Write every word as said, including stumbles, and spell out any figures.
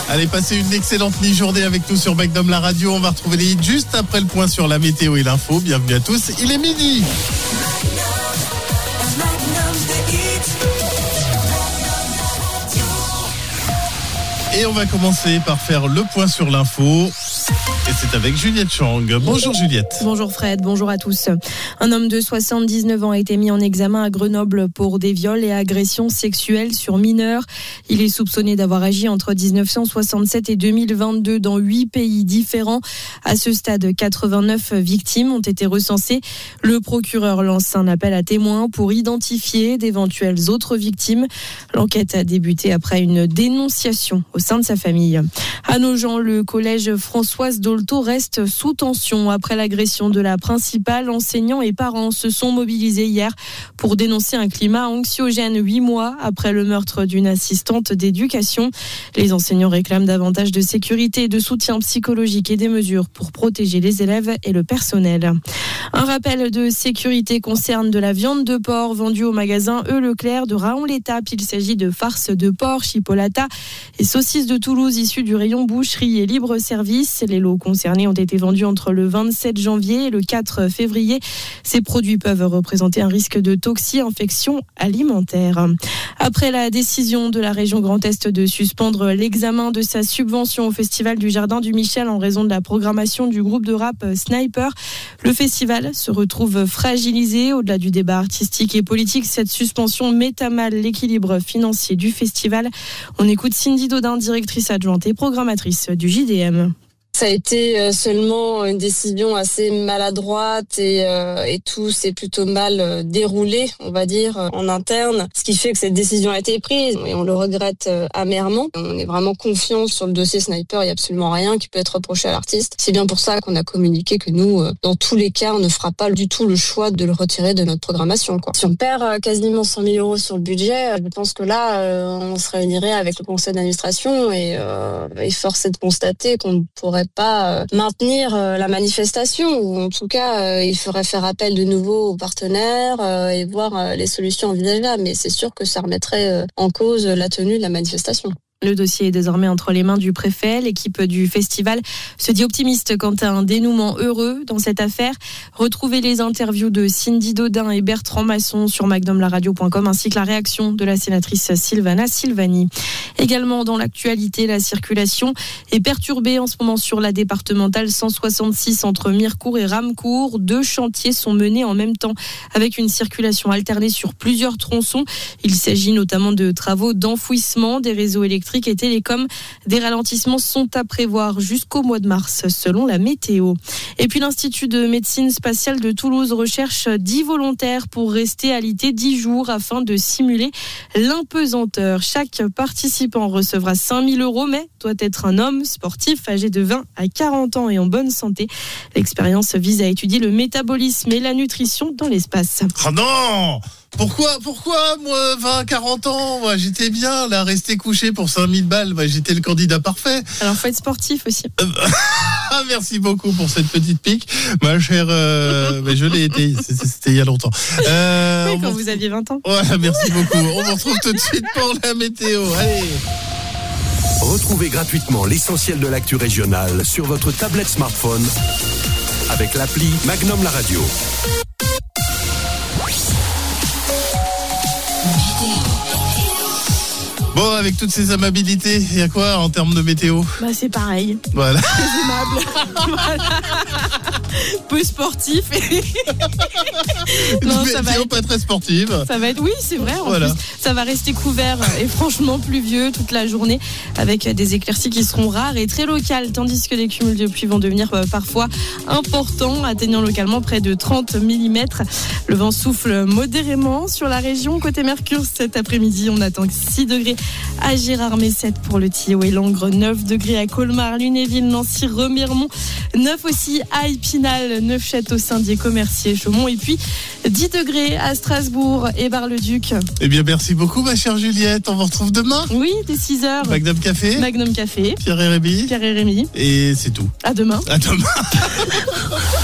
Allez, passez une excellente mi-journée avec nous sur Magnum la radio. On va retrouver les hits juste après le point sur la météo et l'info. Bienvenue à tous, il est midi. Et on va commencer par faire le point sur l'info. Et c'est avec Juliette Chang. Bonjour Juliette. Bonjour Fred, bonjour à tous. Un homme de soixante-dix-neuf ans a été mis en examen à Grenoble pour des viols et agressions sexuelles sur mineurs. Il est soupçonné d'avoir agi entre dix-neuf cent soixante-sept et deux mille vingt-deux dans huit pays différents. À ce stade, quatre-vingt-neuf victimes ont été recensées. Le procureur lance un appel à témoins pour identifier d'éventuelles autres victimes. L'enquête a débuté après une dénonciation au sein de sa famille. À Nogent, le collège Françoise Dolto reste sous tension après l'agression de la principale. Enseignants et parents se sont mobilisés hier pour dénoncer un climat anxiogène huit mois après le meurtre d'une assistante d'éducation. Les enseignants réclament davantage de sécurité, de soutien psychologique et des mesures pour protéger les élèves et le personnel. Un rappel de sécurité concerne de la viande de porc vendue au magasin E. Leclerc de Raon-l'Étape. Il s'agit de farce de porc, chipolata et saucisses de Toulouse issues du rayon boucherie et libre-service. Les lots concernés ont été vendus entre le vingt-sept janvier et le quatre février. Ces produits peuvent représenter un risque de toxi-infection alimentaire. Après la décision de la région Grand Est de suspendre l'examen de sa subvention au Festival du Jardin du Michel en raison de la programmation du groupe de rap Sniper, le festival se retrouve fragilisé. Au-delà du débat artistique et politique, cette suspension met à mal l'équilibre financier du festival. On écoute Cindy Dodin, directrice adjointe et programmatrice du J D M. Ça a été seulement une décision assez maladroite et, euh, et tout s'est plutôt mal déroulé, on va dire, en interne. Ce qui fait que cette décision a été prise et on le regrette amèrement. On est vraiment confiant sur le dossier Sniper, il n'y a absolument rien qui peut être reproché à l'artiste. C'est bien pour ça qu'on a communiqué que nous, dans tous les cas, on ne fera pas du tout le choix de le retirer de notre programmation, quoi. Si on perd quasiment cent mille euros sur le budget, je pense que là, on se réunirait avec le conseil d'administration et, euh, et force est de constater qu'on ne pourrait pas maintenir la manifestation, ou en tout cas il faudrait faire appel de nouveau aux partenaires et voir les solutions envisageables, mais c'est sûr que ça remettrait en cause la tenue de la manifestation. Le dossier est désormais entre les mains du préfet. L'équipe du festival se dit optimiste quant à un dénouement heureux dans cette affaire. Retrouvez les interviews de Cindy Dodin et Bertrand Masson sur magnum la radio point com ainsi que la réaction de la sénatrice Sylvana Silvani. Également dans l'actualité, la circulation est perturbée en ce moment sur la départementale cent soixante-six entre Mirecourt et Ramecourt. Deux chantiers sont menés en même temps avec une circulation alternée sur plusieurs tronçons. Il s'agit notamment de travaux d'enfouissement des réseaux électriques et télécom. Des ralentissements sont à prévoir jusqu'au mois de mars selon la météo. Et puis l'Institut de médecine spatiale de Toulouse recherche dix volontaires pour rester alité dix jours afin de simuler l'impesanteur. Chaque participant recevra cinq mille euros mais doit être un homme sportif âgé de vingt à quarante ans et en bonne santé. L'expérience vise à étudier le métabolisme et la nutrition dans l'espace. Oh non! Pourquoi, pourquoi, moi, vingt, quarante ans, moi, j'étais bien, là, rester couché pour cinq mille balles, moi, j'étais le candidat parfait. Alors, faut être sportif aussi. Merci beaucoup pour cette petite pique, ma chère, euh, mais je l'ai été, c'était il y a longtemps. Euh, oui, quand vous aviez vingt ans. Voilà, merci beaucoup. On vous retrouve tout de suite pour la météo. Allez. Retrouvez gratuitement l'essentiel de l'actu régionale sur votre tablette smartphone avec l'appli Magnum la radio. Bon, avec toutes ces amabilités, il y a quoi en termes de météo ? Bah, c'est pareil. Voilà. Très aimable. Voilà. Peu sportif. non, ça va être pas très sportive. Ça va être, oui, c'est vrai. En voilà. plus, ça va rester couvert et franchement pluvieux toute la journée avec des éclaircies qui seront rares et très locales, tandis que les cumuls de pluie vont devenir parfois importants, atteignant localement près de trente millimètres. Le vent souffle modérément sur la région. Côté Mercure, cet après-midi, on attend six degrés à Gérardmer, sept pour le Tillot et Langres, neuf degrés à Colmar, Lunéville, Nancy, Remiremont, neuf aussi à Épinal, neuf Château, Saint-Dié, Commercier, Chaumont et puis dix degrés à Strasbourg et Bar-le-Duc. Eh bien, merci beaucoup, ma chère Juliette. On vous retrouve demain. Oui, dès six heures. Magnum Café. Magnum Café. Pierre et Rémi. Pierre et Rémi. Et c'est tout. À demain. À demain.